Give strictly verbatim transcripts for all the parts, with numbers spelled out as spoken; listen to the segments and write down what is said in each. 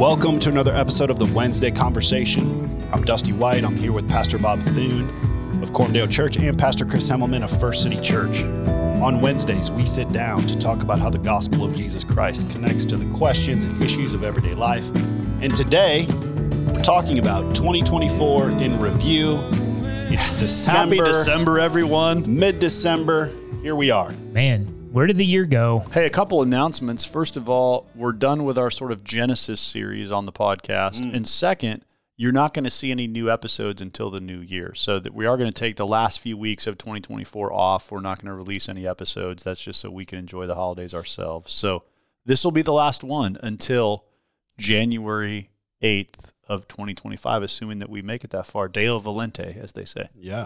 Welcome to another episode of the Wednesday Conversation. I'm Dusty White. I'm here with Pastor Bob Thune of Corndale Church and Pastor Chris Hemmelman of First City Church. On Wednesdays, we sit down to talk about how the gospel of Jesus Christ connects to the questions and issues of everyday life. And today, we're talking about twenty twenty-four in review. It's December. Happy December, everyone. Mid-December. Here we are. Man, where did the year go? Hey, a couple announcements. First of all, we're done with our sort of Genesis series on the podcast. Mm. And second, you're not going to see any new episodes until the new year. So that we are going to take the last few weeks of twenty twenty-four off. We're not going to release any episodes. That's just so we can enjoy the holidays ourselves. So this will be the last one until January eighth of twenty twenty-five, assuming that we make it that far. Deo Volente, as they say. Yeah.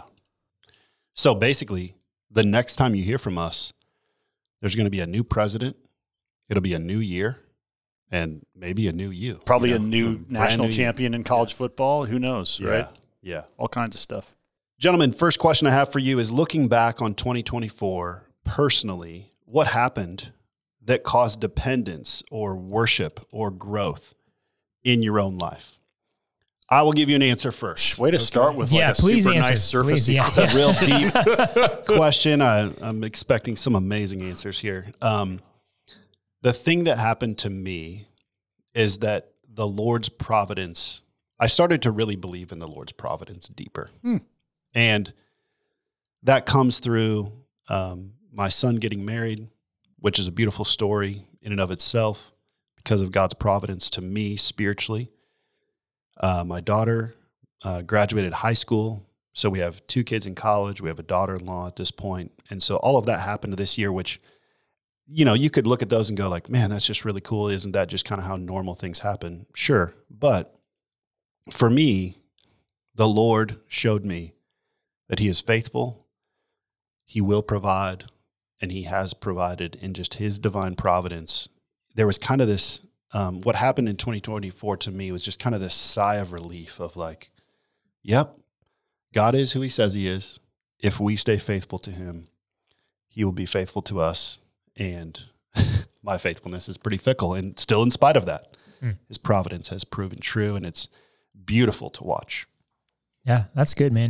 So basically, the next time you hear from us, there's going to be a new president. It'll be a new year, and maybe a new you. Probably you know, a new a national new champion year. in college yeah. football. Who knows, yeah. right? Yeah. All kinds of stuff. Gentlemen, first question I have for you is looking back on twenty twenty-four personally, what happened that caused dependence or worship or growth in your own life? I will give you an answer first. Way to okay. start with like yeah, a super answer. nice surface. Please, yeah. It's a real deep question. I, I'm expecting some amazing answers here. Um, the thing that happened to me is that the Lord's providence, I started to really believe in the Lord's providence deeper. Hmm. And that comes through um, my son getting married, which is a beautiful story in and of itself because of God's providence to me spiritually. Uh, my daughter uh, graduated high school, so we have two kids in college. We have a daughter-in-law at this point. And so all of that happened this year, which, you know, you could look at those and go like, man, that's just really cool. Isn't that just kind of how normal things happen? Sure. But for me, the Lord showed me that he is faithful, he will provide, and he has provided in just his divine providence. There was kind of this Um, what happened in twenty twenty-four to me was just kind of this sigh of relief of like, yep, God is who he says he is. If we stay faithful to him, he will be faithful to us. And my faithfulness is pretty fickle. And still in spite of that, mm. his providence has proven true. And it's beautiful to watch. Yeah, that's good, man.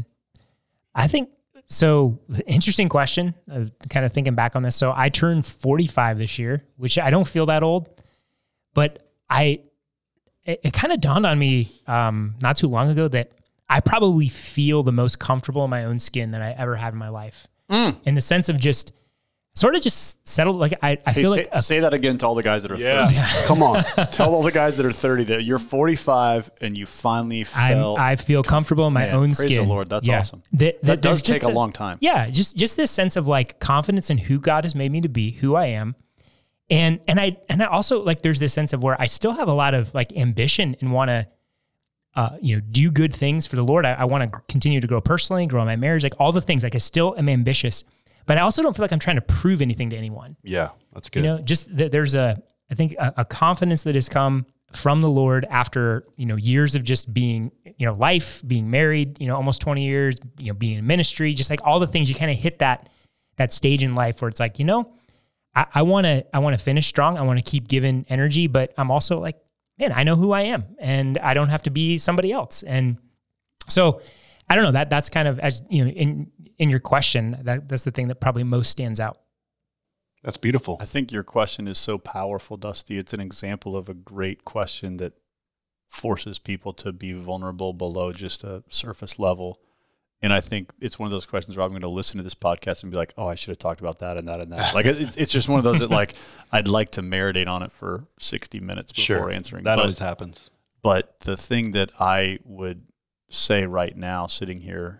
I think, so interesting question, uh, kind of thinking back on this. So I turned forty-five this year, which I don't feel that old. But I, it, it kind of dawned on me um, not too long ago that I probably feel the most comfortable in my own skin that I ever had in my life. Mm. In the sense of just sort of just settled. Like I, I hey, feel say, like a, say that again to all the guys that are yeah. thirty. Yeah. Come on, tell all the guys that are thirty that you're forty-five and you finally felt. I feel comfortable in my man, own praise skin. Praise the Lord. That's yeah. awesome. That, that, that does take a, a long time. Yeah, just just this sense of like confidence in who God has made me to be, who I am. And and I and I also like there's this sense of where I still have a lot of like ambition and want to, uh, you know, do good things for the Lord. I, I want to continue to grow personally, grow in my marriage, like all the things. Like I still am ambitious, but I also don't feel like I'm trying to prove anything to anyone. Yeah, that's good. You know, just th- there's a I think a, a confidence that has come from the Lord after you know years of just being you know life, being married, you know, almost twenty years, you know, being in ministry, just like all the things you kind of hit that that stage in life where it's like you know. I want to I want to finish strong. I want to keep giving energy, but I'm also like, man, I know who I am and I don't have to be somebody else. And so I don't know, that that's kind of, as you know, in in your question, that that's the thing that probably most stands out. That's beautiful. I think your question is so powerful, Dusty. It's an example of a great question that forces people to be vulnerable below just a surface level. And I think it's one of those questions where I'm going to listen to this podcast and be like, oh, I should have talked about that and that and that. Like, it's, it's just one of those that, like, I'd like to marinate on it for sixty minutes before sure. answering. That but, always happens. But the thing that I would say right now, sitting here,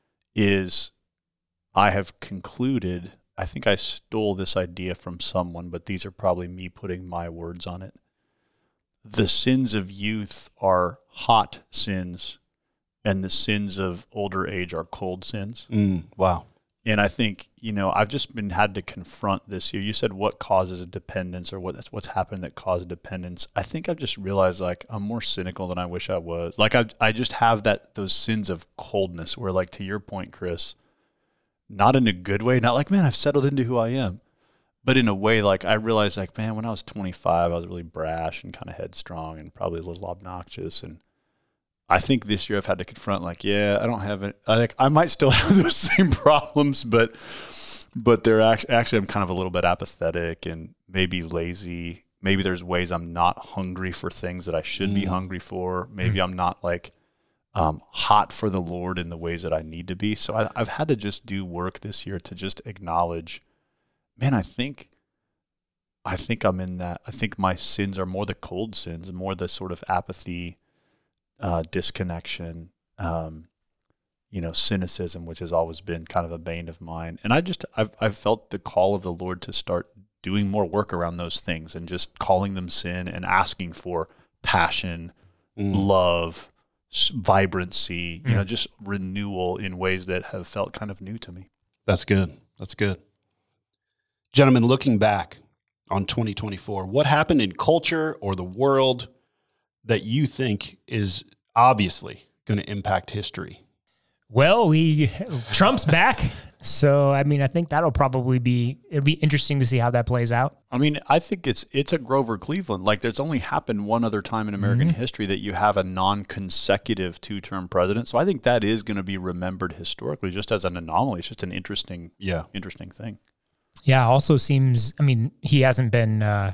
is I have concluded, I think I stole this idea from someone, but these are probably me putting my words on it. The sins of youth are hot sins, and the sins of older age are cold sins. Mm, wow. And I think, you know, I've just been had to confront this year. You said what causes a dependence or what what's happened that caused dependence. I think I've just realized like I'm more cynical than I wish I was. Like I I just have that those sins of coldness where like to your point, Chris, not in a good way, not like, man, I've settled into who I am, but in a way, like I realized, like, man, when I was twenty-five, I was really brash and kind of headstrong and probably a little obnoxious. And I think this year I've had to confront, like, yeah, I don't have it. I think I might still have those same problems, but but they're actually, actually I'm kind of a little bit apathetic and maybe lazy. Maybe there's ways I'm not hungry for things that I should mm. be hungry for. Maybe mm. I'm not like um, hot for the Lord in the ways that I need to be. So I, I've had to just do work this year to just acknowledge, man, I think, I think I'm in that. I think my sins are more the cold sins, more the sort of apathy, uh, disconnection, um, you know, cynicism, which has always been kind of a bane of mine. And I just, I've, I've felt the call of the Lord to start doing more work around those things and just calling them sin and asking for passion, mm. love, vibrancy, you mm. know, just renewal in ways that have felt kind of new to me. That's good. That's good. Gentlemen, looking back on twenty twenty-four, what happened in culture or the world that you think is obviously going to impact history? Well, we Trump's back. So, I mean, I think that'll probably be, it'll be interesting to see how that plays out. I mean, I think it's it's a Grover Cleveland. Like, there's only happened one other time in American mm-hmm. history that you have a non-consecutive two-term president. So I think that is going to be remembered historically just as an anomaly. It's just an interesting, yeah, interesting thing. Yeah, also seems, I mean, he hasn't been, uh,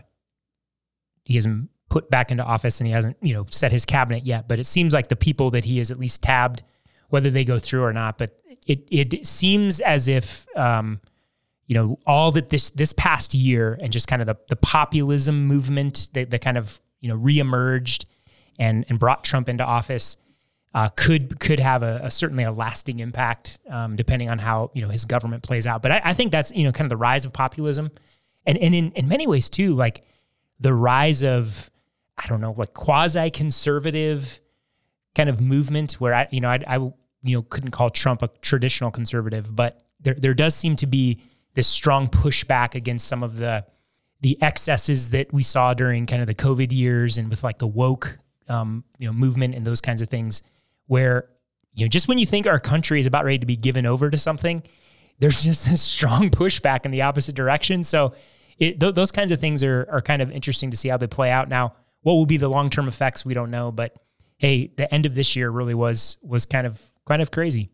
he hasn't put back into office and he hasn't, you know, set his cabinet yet, but it seems like the people that he has at least tabbed, whether they go through or not, but it it seems as if, um, you know, all that this this past year and just kind of the, the populism movement that, that kind of, you know, reemerged and, and brought Trump into office uh, could could have a, a certainly a lasting impact, um, depending on how, you know, his government plays out. But I, I think that's, you know, kind of the rise of populism. And, and in, in many ways, too, like the rise of, I don't know, like quasi-conservative kind of movement where I, you know, I, I, you know, couldn't call Trump a traditional conservative, but there, there does seem to be this strong pushback against some of the, the excesses that we saw during kind of the COVID years and with like the woke, um, you know, movement and those kinds of things where, you know, just when you think our country is about ready to be given over to something, there's just this strong pushback in the opposite direction. So it, th- those kinds of things are, are kind of interesting to see how they play out. Now, what will be the long-term effects? We don't know, but hey, the end of this year really was, was kind of, kind of crazy.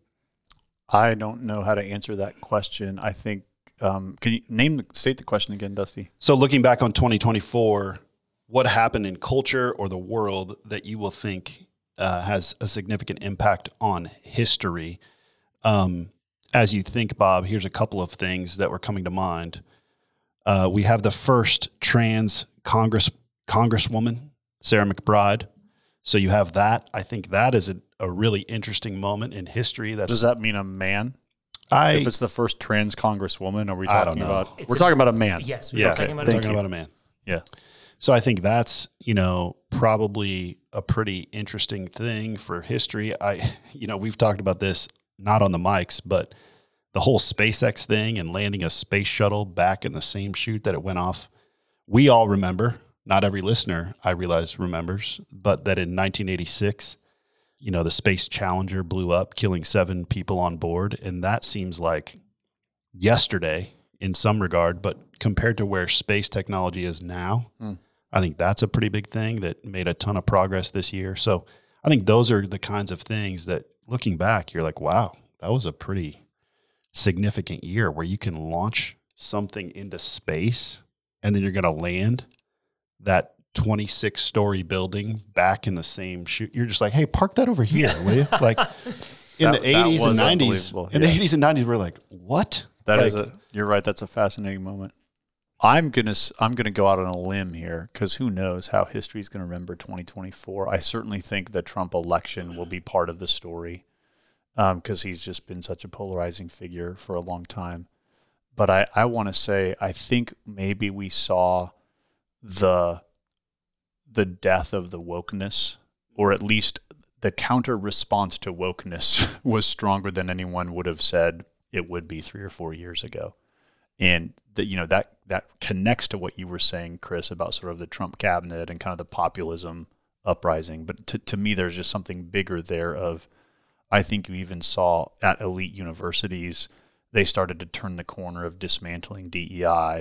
I don't know how to answer that question. I think, um, can you name the, state the question again, Dusty? So looking back on twenty twenty-four, what happened in culture or the world that you will think uh, has a significant impact on history? Um, as you think, Bob, here's a couple of things that were coming to mind. Uh, we have the first trans Congress Congresswoman, Sarah McBride. So you have that. I think that is a, a really interesting moment in history. That's, Does that mean a man? I, if it's the first trans Congresswoman, are we talking about? It's we're a, talking about a man. Yes, we're yeah, talking, about, talking about a man. Yeah. So I think that's, you know, probably a pretty interesting thing for history. I, you know, we've talked about this not on the mics, but the whole SpaceX thing and landing a space shuttle back in the same chute that it went off. We all remember. Not every listener, I realize, remembers, but that in nineteen eighty-six, you know, the Space Challenger blew up, killing seven people on board. And that seems like yesterday in some regard, but compared to where space technology is now, mm. I think that's a pretty big thing that made a ton of progress this year. So I think those are the kinds of things that looking back, you're like, wow, that was a pretty significant year where you can launch something into space and then you're going to land that twenty-six story building back in the same chute. You're just like, hey, park that over here, will you? Like in that, the eighties and nineties, yeah. in the eighties and nineties, we're like, what? That like, is a, you're right. That's a fascinating moment. I'm going to, I'm going to go out on a limb here because who knows how history is going to remember twenty twenty-four. I certainly think the Trump election will be part of the story because um, he's just been such a polarizing figure for a long time. But I, I want to say, I think maybe we saw the the death of the wokeness, or at least the counter response to wokeness was stronger than anyone would have said it would be three or four years ago. And that, you know, that that connects to what you were saying, Chris, about sort of the Trump cabinet and kind of the populism uprising. But to, to me, there's just something bigger there of, I think you even saw at elite universities, they started to turn the corner of dismantling D E I.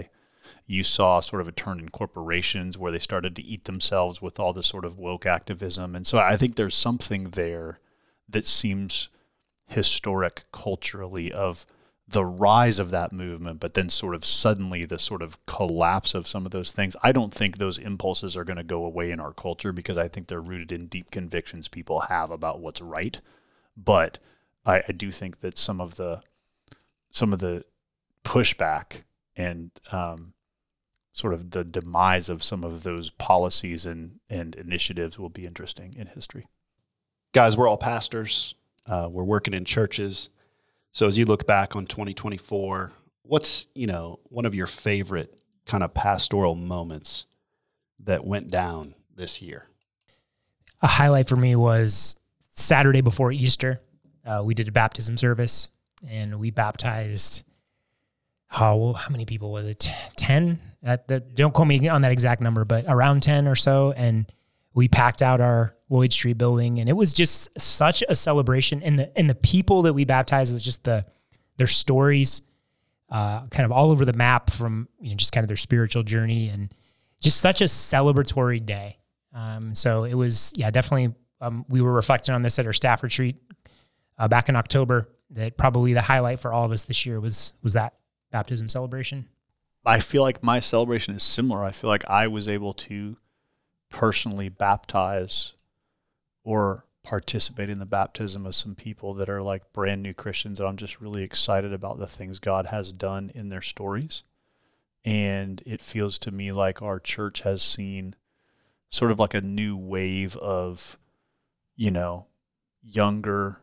You saw sort of a turn in corporations where they started to eat themselves with all this sort of woke activism. And so I think there's something there that seems historic culturally of the rise of that movement, but then sort of suddenly the sort of collapse of some of those things. I don't think those impulses are going to go away in our culture because I think they're rooted in deep convictions people have about what's right. But I, I do think that some of the some of the pushback and um, sort of the demise of some of those policies and, and initiatives will be interesting in history. Guys, we're all pastors. Uh, we're working in churches. So as you look back on twenty twenty-four, what's, you know, one of your favorite kind of pastoral moments that went down this year? A highlight for me was Saturday before Easter. Uh, we did a baptism service, and we baptized, oh, well, how many people was it? ten? That, that, don't quote me on that exact number, but around ten or so. And we packed out our Lloyd Street building, and it was just such a celebration. And the and the people that we baptized, was just the their stories, uh, kind of all over the map from, you know, just kind of their spiritual journey, and just such a celebratory day. Um, so it was, yeah, definitely. Um, we were reflecting on this at our staff retreat uh, back in October. That probably the highlight for all of us this year was was that baptism celebration. I feel like my celebration is similar. I feel like I was able to personally baptize or participate in the baptism of some people that are like brand new Christians, and I'm just really excited about the things God has done in their stories. And it feels to me like our church has seen sort of like a new wave of, you know, younger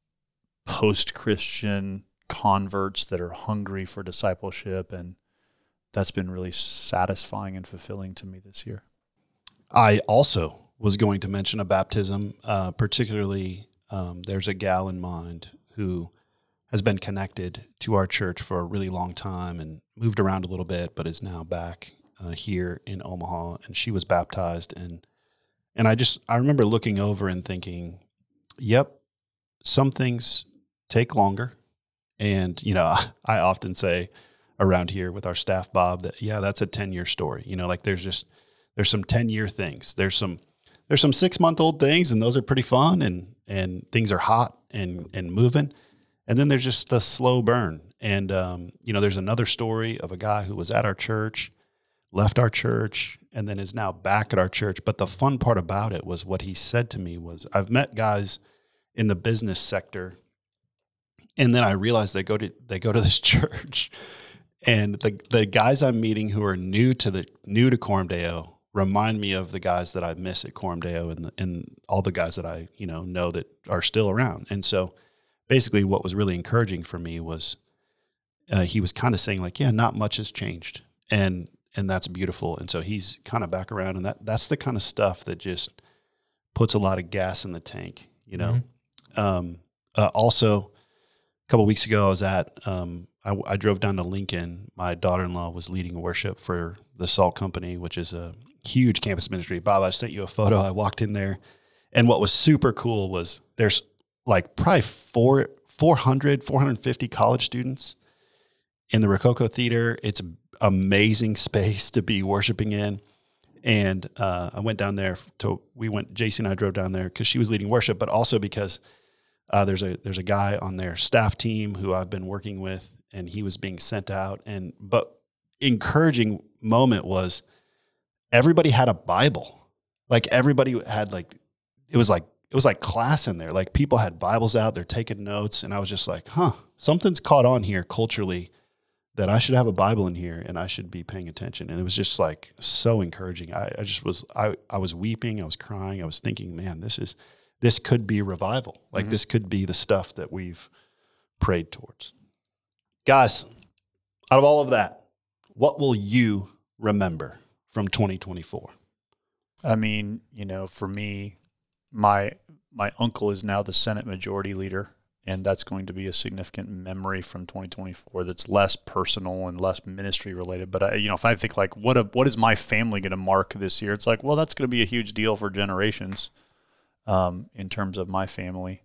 post-Christian converts that are hungry for discipleship, and that's been really satisfying and fulfilling to me this year. I also was going to mention a baptism, uh, particularly um, there's a gal in mind who has been connected to our church for a really long time and moved around a little bit, but is now back uh, here in Omaha, and she was baptized. And and I just, I remember looking over and thinking, yep, some things take longer. And, you know, I often say around here with our staff, Bob, that, yeah, that's a ten-year story. You know, like there's just, there's some ten-year things. There's some there's some six-month-old things, and those are pretty fun, and and things are hot and and moving. And then there's just the slow burn. And, um, you know, there's another story of a guy who was at our church, left our church, and then is now back at our church. But the fun part about it was what he said to me was, I've met guys in the business sector, and then I realized they go to they go to this church, and the the guys I'm meeting who are new to the new to Coram Deo remind me of the guys that I miss at Coram Deo, and the, and all the guys that I you know know that are still around. And so, basically, what was really encouraging for me was uh, he was kind of saying like, yeah, not much has changed, and and that's beautiful. And so he's kind of back around, and that that's the kind of stuff that just puts a lot of gas in the tank, you know. Mm-hmm. Um, uh, also, a couple of weeks ago, I was at um, I, I drove down to Lincoln. My daughter-in-law was leading worship for the Salt Company, which is a huge campus ministry. Bob, I sent you a photo. I walked in there, and what was super cool was there's like probably four, 400, four hundred fifty college students in the Rococo Theater. It's an amazing space to be worshiping in. And uh, I went down there to, we went, J C and I drove down there because she was leading worship, but also because uh, there's a there's a guy on their staff team who I've been working with, and he was being sent out. And but encouraging moment was everybody had a Bible. Like everybody had like, it was like, it was like class in there. Like people had Bibles out, they're taking notes. And I was just like, huh, something's caught on here culturally that I should have a Bible in here and I should be paying attention. And it was just like so encouraging. I, I just was, I, I was weeping, I was crying. I was thinking, man, this is, this could be revival. Like mm-hmm. This could be the stuff that we've prayed towards. Guys, out of all of that, what will you remember from twenty twenty-four? I mean, you know, for me, my my uncle is now the Senate Majority Leader, and that's going to be a significant memory from twenty twenty-four that's less personal and less ministry related. But I, you know, if I think like, what a, what is my family going to mark this year? It's like, well, that's going to be a huge deal for generations um, in terms of my family,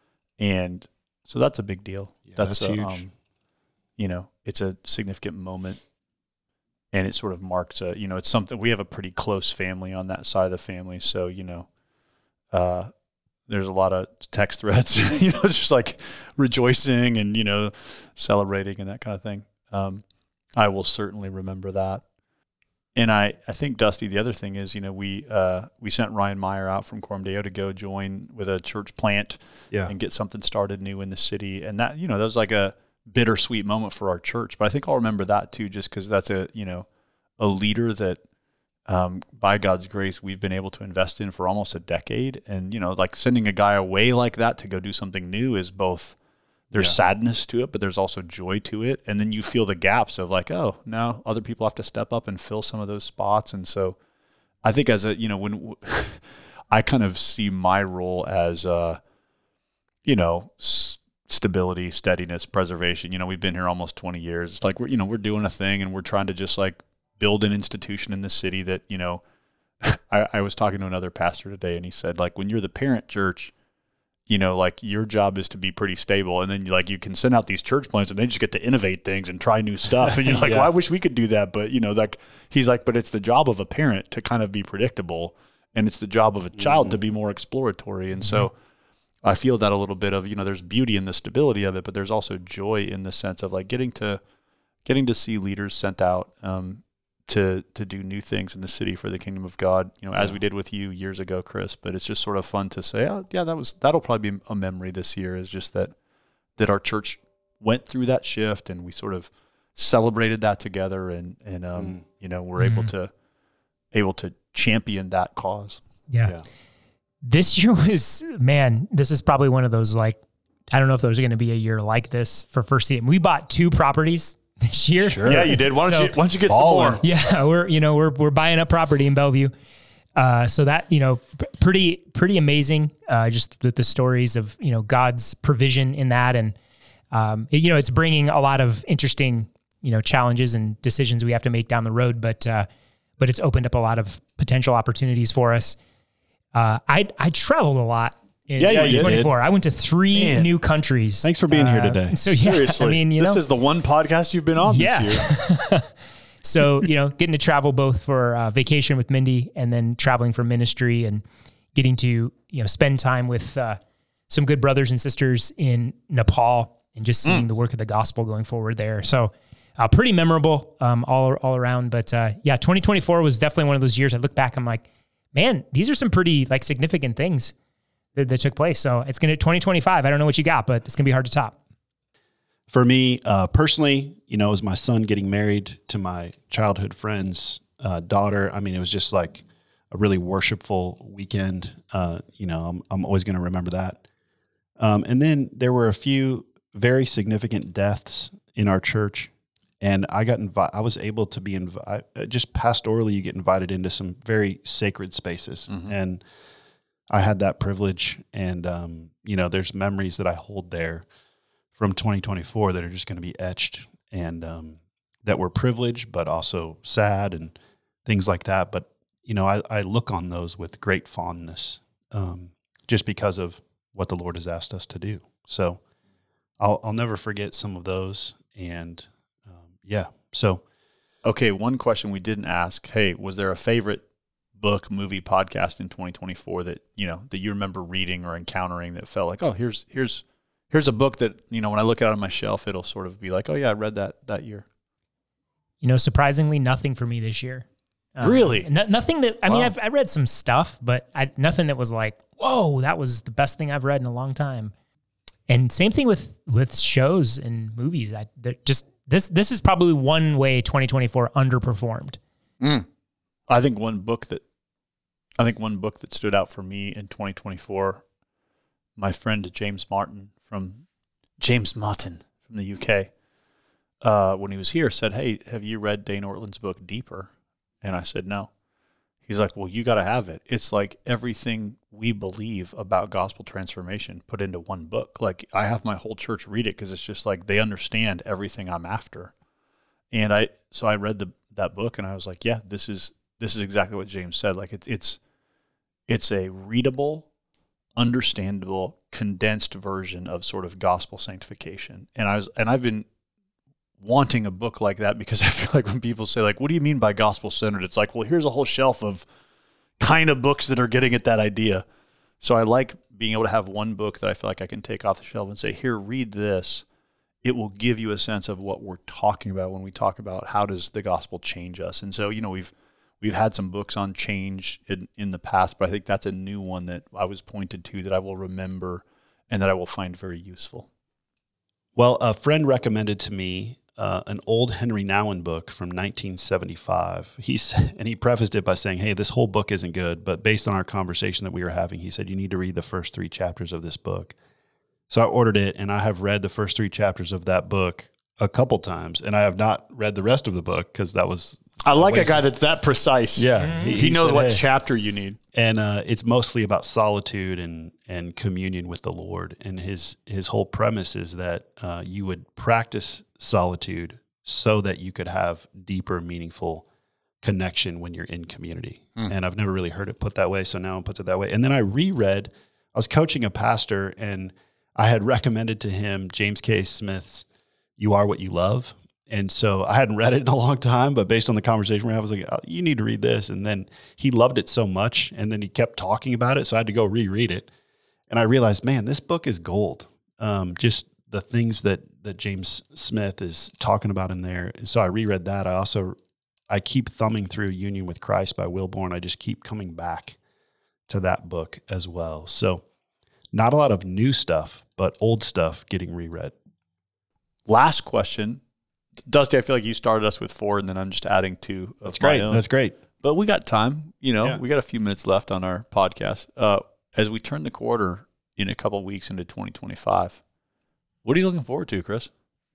and so that's a big deal. Yeah, that's that's a, huge. Um, you know, it's a significant moment and it sort of marks a, you know, it's something, we have a pretty close family on that side of the family. So, you know, uh, there's a lot of text threads, you know, it's just like rejoicing and, you know, celebrating and that kind of thing. Um, I will certainly remember that. And I, I think, Dusty, the other thing is, you know, we uh, we sent Ryan Meyer out from Coram Deo to go join with a church plant Yeah. and get something started new in the city. And that, you know, that was like a bittersweet moment for our church. But I think I'll remember that too, just because that's a, you know, a leader that um, by God's grace, we've been able to invest in for almost a decade. And, you know, like sending a guy away like that to go do something new is both, there's Yeah. sadness to it, but there's also joy to it. And then you feel the gaps of like, oh, now other people have to step up and fill some of those spots. And so I think as a, you know, when I kind of see my role as, uh, you know, s- stability, steadiness, preservation. You know, we've been here almost twenty years. It's like, we're, you know, we're doing a thing and we're trying to just like build an institution in the city that, you know, I, I was talking to another pastor today and he said, like, when you're the parent church, you know, like your job is to be pretty stable. And then like you can send out these church plants and they just get to innovate things and try new stuff. And you're like, Yeah. well, I wish we could do that. But, you know, like he's like, but it's the job of a parent to kind of be predictable. And it's the job of a child mm-hmm. to be more exploratory. And mm-hmm. so I feel that a little bit of, you know, there's beauty in the stability of it, but there's also joy in the sense of like getting to, getting to see leaders sent out um, to to do new things in the city for the kingdom of God, you know, as we did with you years ago, Chris. But it's just sort of fun to say, oh, yeah, that was that'll probably be a memory this year. Is just that that our church went through that shift and we sort of celebrated that together, and and um, mm. you know, we're mm. able to able to champion that cause. Yeah. yeah. This year was, man, this is probably one of those like, I don't know if there's going to be a year like this for First Team. We bought two properties this year. Sure. Yeah, you did. Why don't so, you, why don't you get baller. some more? Yeah, we're, you know, we're, we're buying up property in Bellevue. Uh, so that, you know, p- pretty, pretty amazing. Uh, just the, the stories of, you know, God's provision in that. And, um, it, you know, it's bringing a lot of interesting, you know, challenges and decisions we have to make down the road, but, uh, but it's opened up a lot of potential opportunities for us. Uh, I, I traveled a lot. In yeah, twenty twenty-four. I went to three Man. new countries. Thanks for being uh, here today. So yeah, Seriously, I mean, you this know, is the one podcast you've been on yeah. this year. So, you know, getting to travel both for uh, vacation with Mindy and then traveling for ministry and getting to, you know, spend time with uh, some good brothers and sisters in Nepal and just seeing mm. the work of the gospel going forward there. So uh, pretty memorable um, all, all around. But uh, yeah, twenty twenty-four was definitely one of those years I look back, I'm like, man, these are some pretty like significant things that, that took place. So it's going to twenty twenty-five. I don't know what you got, but it's going to be hard to top. For me, uh, personally, you know, it was my son getting married to my childhood friend's uh, daughter. I mean, it was just like a really worshipful weekend. Uh, you know, I'm, I'm always going to remember that. Um, and then there were a few very significant deaths in our church. And I got invited, I was able to be invited, just pastorally, you get invited into some very sacred spaces. Mm-hmm. And I had that privilege. And, um, you know, there's memories that I hold there from twenty twenty-four that are just going to be etched and um, that were privileged, but also sad and things like that. But, you know, I, I look on those with great fondness um, just because of what the Lord has asked us to do. So I'll, I'll never forget some of those. And, Yeah. So, okay. One question we didn't ask. Hey, was there a favorite book, movie, podcast in twenty twenty-four that, you know, that you remember reading or encountering that felt like, oh, here's, here's, here's a book that, you know, when I look at it on my shelf, it'll sort of be like, oh yeah, I read that that year. You know, surprisingly nothing for me this year. Um, really? No, nothing that, I wow. mean, I've I read some stuff, but I, nothing that was like, whoa, that was the best thing I've read in a long time. And same thing with, with shows and movies. I just, This this is probably one way twenty twenty-four underperformed. Mm. I think one book that I think one book that stood out for me in twenty twenty-four, my friend James Martin from James Martin from the U K, uh, when he was here, said, "Hey, have you read Dane Ortland's book Deeper?" And I said, "No." He's like, "Well, you got to have it. It's like everything we believe about gospel transformation put into one book. Like I have my whole church read it because it's just like they understand everything I'm after." And I, so I read the that book and I was like, "Yeah, this is this is exactly what James said. Like it's it's it's a readable, understandable, condensed version of sort of gospel sanctification." And I was and I've been wanting a book like that, because I feel like when people say, like, what do you mean by gospel-centered? It's like, well, here's a whole shelf of kind of books that are getting at that idea. So I like being able to have one book that I feel like I can take off the shelf and say, here, read this. It will give you a sense of what we're talking about when we talk about how does the gospel change us. And so, you know, we've we've had some books on change in, in the past, but I think that's a new one that I was pointed to that I will remember and that I will find very useful. Well, a friend recommended to me uh, an old Henry Nouwen book from nineteen seventy-five. He's, and he prefaced it by saying, hey, this whole book isn't good, but based on our conversation that we were having, he said, you need to read the first three chapters of this book. So I ordered it, and I have read the first three chapters of that book a couple times, and I have not read the rest of the book because that was... I like a guy that's that precise. Yeah. Mm-hmm. He, he knows said, what hey. chapter you need. And uh, it's mostly about solitude and and communion with the Lord. And his his whole premise is that uh, you would practice solitude so that you could have deeper, meaningful connection when you're in community. Mm. And I've never really heard it put that way, so now I'm put it that way. And then I reread, I was coaching a pastor, and I had recommended to him James K. Smith's You Are What You Love. And so I hadn't read it in a long time, but based on the conversation we had, I was like, oh, you need to read this. And then he loved it so much, and then he kept talking about it, so I had to go reread it. And I realized, man, this book is gold. Um, just the things that that James Smith is talking about in there. And so I reread that. I also, I keep thumbing through Union with Christ by Will Bourne. I just keep coming back to that book as well. So not a lot of new stuff, but old stuff getting reread. Last question. Dusty, I feel like you started us with four, and then I'm just adding two of That's my great. own. That's great. But we got time. You know, yeah. we got a few minutes left on our podcast. Uh, as we turn the quarter in a couple of weeks into twenty twenty-five, what are you looking forward to, Chris?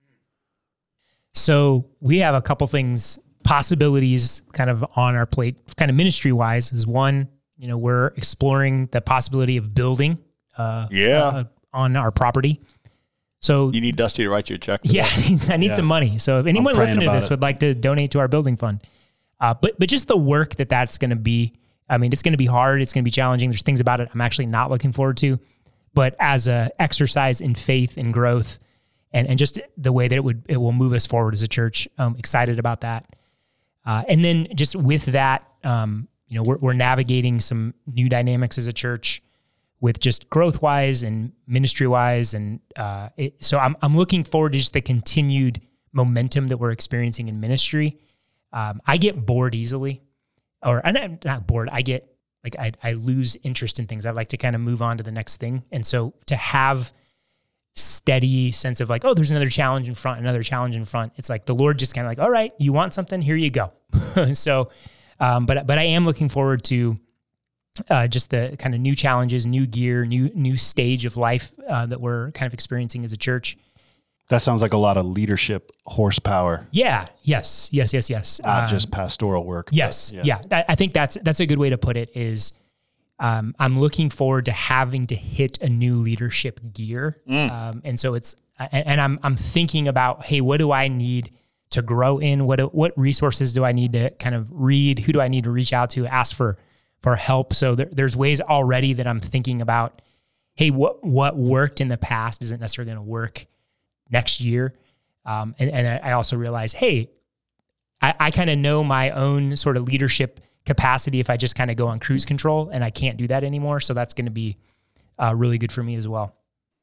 So we have a couple things, possibilities kind of on our plate, kind of ministry-wise. Is one, you know, we're exploring the possibility of building uh, yeah. uh, on our property. So you need Dusty to write you a check. Yeah, I need yeah. some money. So if anyone listening to this it. would like to donate to our building fund, uh, but but just the work that that's going to be, I mean, it's going to be hard. It's going to be challenging. There's things about it I'm actually not looking forward to, but as a exercise in faith and growth, and and just the way that it would it will move us forward as a church, I'm excited about that. Uh, and then just with that, um, you know, we're we're navigating some new dynamics as a church, with just growth-wise and ministry-wise. And uh, it, so I'm I'm looking forward to just the continued momentum that we're experiencing in ministry. Um, I get bored easily, or I'm not bored. I get, like, I, I lose interest in things. I like to kind of move on to the next thing. And so to have steady sense of like, oh, there's another challenge in front, another challenge in front. It's like the Lord just kind of like, all right, you want something? Here you go. so, um, but but I am looking forward to Uh, just the kind of new challenges, new gear, new new stage of life uh, that we're kind of experiencing as a church. That sounds like a lot of leadership horsepower. Yeah. Yes. Yes. Yes. Yes. Not um, just pastoral work. Yes. But, yeah. yeah. I think that's that's a good way to put it. Is um, I'm looking forward to having to hit a new leadership gear, mm. um, and so it's and, and I'm I'm thinking about, hey, what do I need to grow in? What what resources do I need to kind of read? Who do I need to reach out to? Ask for. for help. So there, there's ways already that I'm thinking about, hey, what what worked in the past isn't necessarily going to work next year. Um, and, and I also realize, hey, I, I kind of know my own sort of leadership capacity if I just kind of go on cruise control, and I can't do that anymore. So that's going to be uh, really good for me as well.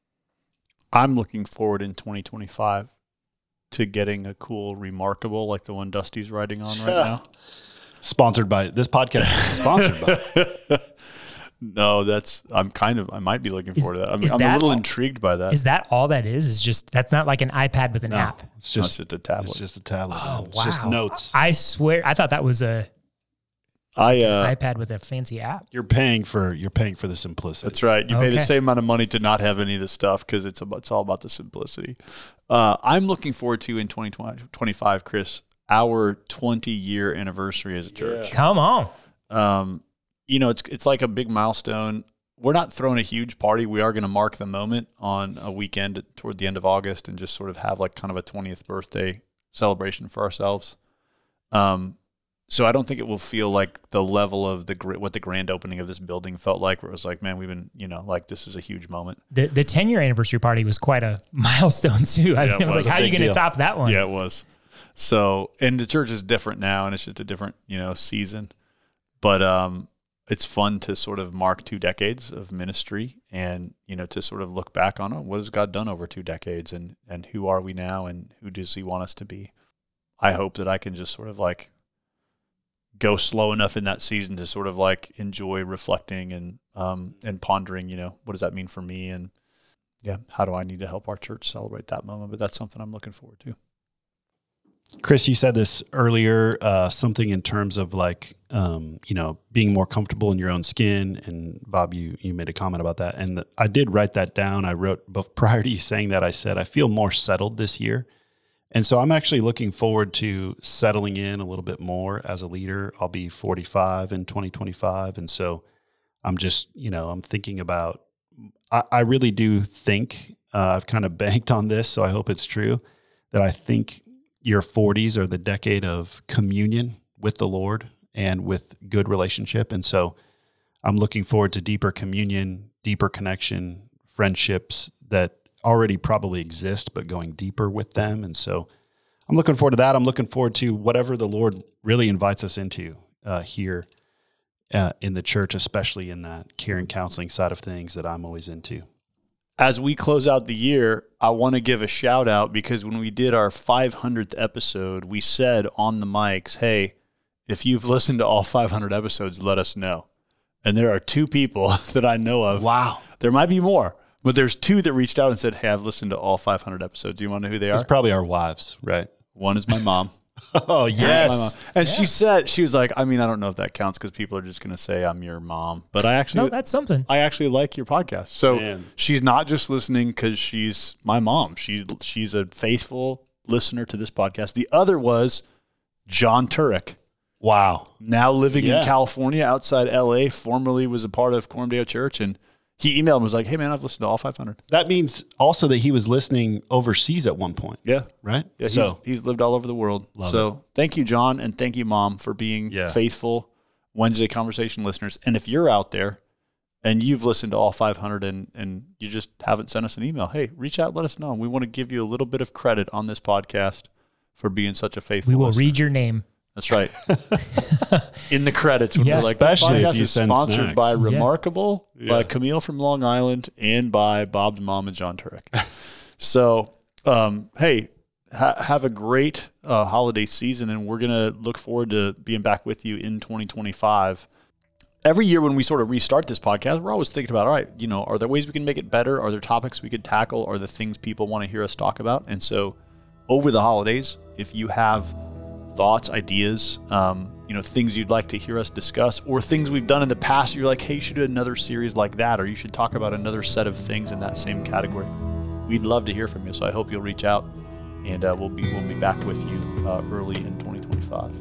I'm looking forward in twenty twenty-five to getting a cool Remarkable like the one Dusty's writing on right now. Sponsored by, this podcast is sponsored by. No, that's, I'm kind of, I might be looking forward is, to that. I'm, I'm that a little all, intrigued by that. Is that all that is? Is just, that's not like an iPad with an no, app. It's just, no, it's just a tablet. It's just a tablet. Oh, it's wow. just notes. I swear, I thought that was a I uh, an iPad with a fancy app. You're paying for, you're paying for the simplicity. That's right. You okay. pay the same amount of money to not have any of this stuff because it's about, it's all about the simplicity. Uh, I'm looking forward to in twenty twenty-five, Chris, our twenty year anniversary as a church. Yeah. Come on. Um, you know, it's it's like a big milestone. We're not throwing a huge party. We are going to mark the moment on a weekend toward the end of August and just sort of have like kind of a twentieth birthday celebration for ourselves. Um, So I don't think it will feel like the level of the what the grand opening of this building felt like, where it was like, man, we've been, you know, like this is a huge moment. The the ten year anniversary party was quite a milestone too. I, Yeah, mean, I was, was like, a how are you big going to deal. top that one? Yeah, it was. So, and the church is different now, and it's just a different, you know, season. But um, it's fun to sort of mark two decades of ministry, and you know, to sort of look back on, oh, what has God done over two decades, and and who are we now, and who does He want us to be? I hope that I can just sort of like go slow enough in that season to sort of like enjoy reflecting and um and pondering, you know, what does that mean for me, and yeah, how do I need to help our church celebrate that moment? But that's something I'm looking forward to. Chris, you said this earlier, uh, something in terms of like, um, you know, being more comfortable in your own skin. And Bob, you, you made a comment about that. And the, I did write that down. I wrote, but prior to you saying that, I said, I feel more settled this year. And so I'm actually looking forward to settling in a little bit more as a leader. I'll be forty-five in twenty twenty-five. And so I'm just, you know, I'm thinking about, I, I really do think, uh, I've kind of banked on this, so I hope it's true, that I think your forties are the decade of communion with the Lord and with good relationship. And so I'm looking forward to deeper communion, deeper connection, friendships that already probably exist, but going deeper with them. And so I'm looking forward to that. I'm looking forward to whatever the Lord really invites us into uh, here uh, in the church, especially in that care and counseling side of things that I'm always into. As we close out the year, I want to give a shout out, because when we did our five hundredth episode, we said on the mics, hey, if you've listened to all five hundred episodes, let us know. And there are two people that I know of. Wow. There might be more, but there's two that reached out and said, hey, I've listened to all five hundred episodes. Do you want to know who they are? It's probably our wives, right? One is my mom. Oh, My yes. mom. And she said, she was like, I mean, I don't know if that counts because people are just going to say I'm your mom. But I actually, No, that's something. I actually like your podcast. So Man. she's not just listening because she's my mom. She she's a faithful listener to this podcast. The other was John Turek, Wow. now living Yeah. in California outside L A, formerly was a part of Cormdale Church. And he emailed and was like, hey, man, I've listened to all five hundred. That means also that he was listening overseas at one point, Yeah. right? Yeah, he's, so he's lived all over the world. Love So thank you, John, and thank you, Mom, for being Yeah. faithful Wednesday Conversation listeners. And if you're out there and you've listened to all five hundred and, and you just haven't sent us an email, hey, reach out, let us know. We want to give you a little bit of credit on this podcast for being such a faithful We will listener. read your name. That's right. In the credits, when Yeah. we're like, this Especially if podcast you is send sponsored snacks. by Yeah. Remarkable, by Yeah. Camille from Long Island, and by Bob's mom and John Turek. So, um, hey, ha- have a great uh, holiday season, and we're going to look forward to being back with you in twenty twenty-five. Every year when we sort of restart this podcast, we're always thinking about, all right, you know, are there ways we can make it better? Are there topics we could tackle? Are there things people want to hear us talk about? And so over the holidays, if you have thoughts, ideas, um, you know, things you'd like to hear us discuss, or things we've done in the past, you're like, hey, you should do another series like that, or you should talk about another set of things in that same category. We'd love to hear from you. So I hope you'll reach out, and uh, we'll be we'll be back with you uh, early in twenty twenty-five.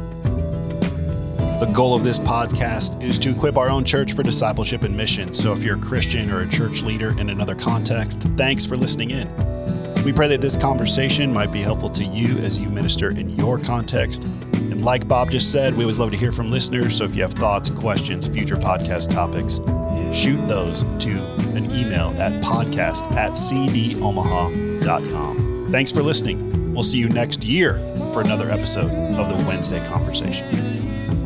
The goal of this podcast is to equip our own church for discipleship and mission. So if you're a Christian or a church leader in another context, thanks for listening in. We pray that this conversation might be helpful to you as you minister in your context. And like Bob just said, we always love to hear from listeners. So if you have thoughts, questions, future podcast topics, shoot those to an email at podcast at c d omaha dot com. Thanks for listening. We'll see you next year for another episode of the Wednesday Conversation.